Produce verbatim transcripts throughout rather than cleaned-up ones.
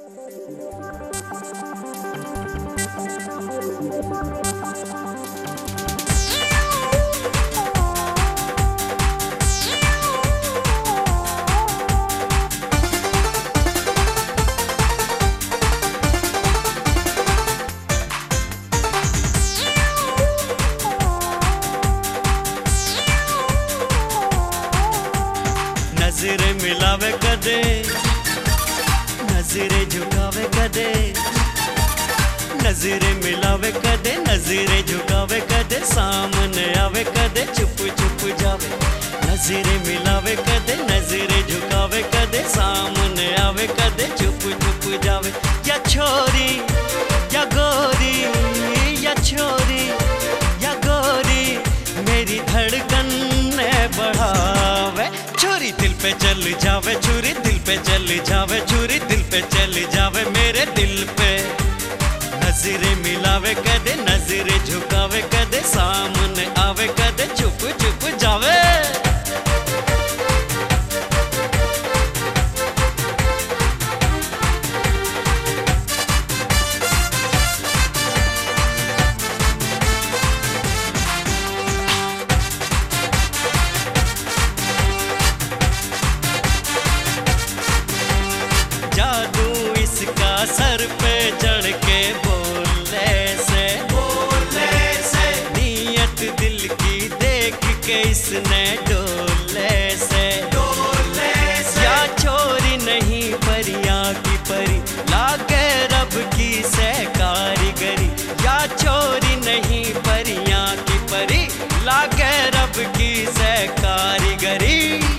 नजरे मिलावे कदे, नजरे झुकावे कदे, नजरे मिलावे कदे, नजरे झुकावे कदे, सामने आवे कदे चुप चुप जावे। नजरे मिलावे कदे, नजरे झुकावे कदे, सामने आवे कदे चुप चुप जावे। या छोरी या गोरी, या छोरी या गोरी, मेरी धड़कन बढ़ावे। छुरी दिल पे चल जावे, छुरी दिल पे चल जावे, छुरी दिल पे चल जावे मेरे दिल पे। नजरे मिलावे कदे, नजरे झुकावे कदे, सामने आवे कदे चुप चुप जावे। जादू इसका सर पे चढ़ के बोले से, बोले से, नीयत दिल की देख के इसने डोले से, डोले से। या छोरी नहीं परियां की परी, लागे रब की से कारीगरी। या छोरी नहीं परियां की परी, लागे रब की से कारीगरी।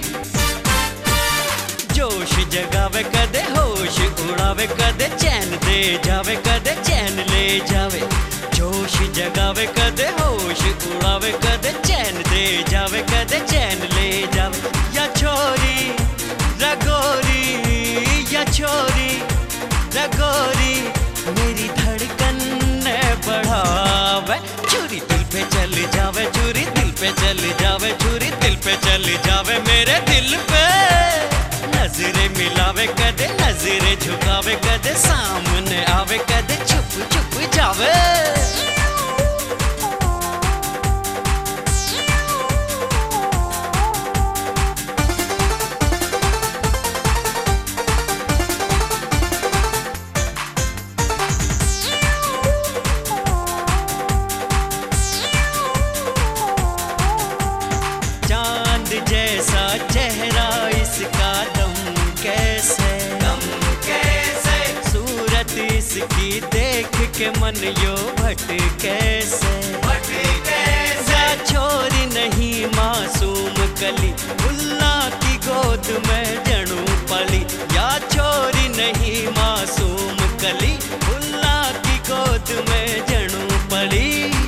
जोश जगावे कदे, होश उड़ावे कदे, चैन दे जावे कदे, चैन ले जावे। जोश जगावे कदे, होश उड़ावे कदे, चैन दे जावे कदे, चैन ले जावे। या छोरी रगोरी, या छोरी रगोरी, मेरी धड़कन बढ़ावे। छुरी दिल पे चल जावे, छुरी दिल पे चल जावे, छुरी दिल पे चल जावे मेरे दिल पे। नजरे मिलावे कदे, नजरे झुकावे कदे, सामने आवे कदे चुप चुप जावे। चांद जैसा चेहरा इसका, दम कैसे, दम कैसे, सूरत इसकी देख के मन यो भट कैसे, भट कैसे। या छोरी नहीं मासूम कली, उल्ला की गोद में जणू पली। या छोरी नहीं मासूम कली, उल्ला की गोद में जणू पली।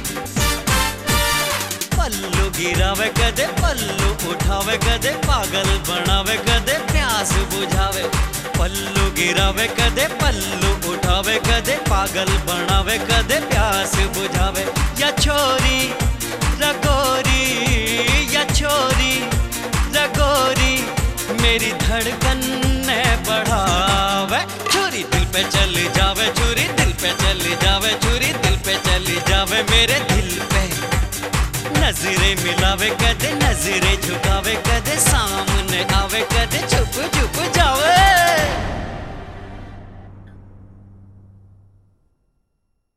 पल्लू गिरावे कदे, पल्लू उठावे कदे, पागल बनावे कदे, प्यास बुझावे। पल्लू गिरावे कदे, पल्लू उठावे कदे, पागल बनावे कदे, प्यास बुझावे। या छोरी रगोरी, या छोरी रगोरी, मेरी धड़कन बढ़ावे। छुरी दिल पे चल जावे, छुरी दिल पे चल जावे, छुरी दिल पे चल जावे मेरे दिल पे। नजरे मिलावे कदे, नजरे झुकावे